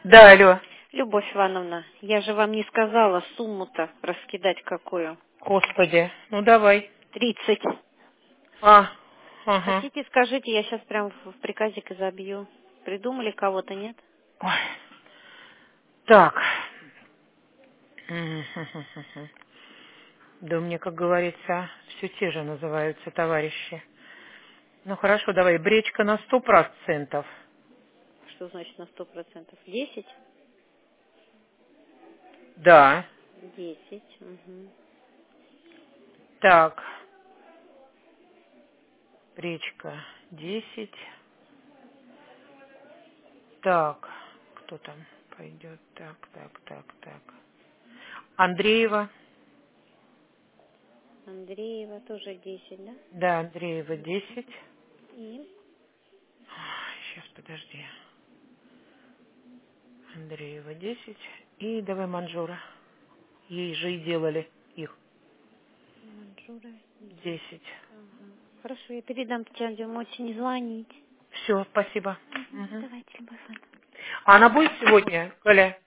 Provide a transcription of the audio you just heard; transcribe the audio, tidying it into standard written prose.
Да, алло. Любовь Ивановна, я же вам не сказала сумму-то раскидать какую. Господи, ну давай. 30. Ага. Хотите, скажите, я сейчас прям в приказик и забью. Придумали кого-то, нет? Ой. Так. Да у меня, как говорится, все те же называются товарищи. Ну хорошо, давай, бречка на 100%. Что значит на 100%? 10? Да. 10. Угу. Так, бречка 10. Так, кто там пойдет? Так. Андреева. Андреева тоже 10, да? Да, Андреева 10. И Сейчас, подожди. Андреева 10. И давай Манжура. Ей же и делали их Манжура 10. 10. Ага. Хорошо, я передам Татьяне, можете не звонить. Все, спасибо. Угу. Мгм. Давайте, Любовь Ивановна. А она будет сегодня, Коля?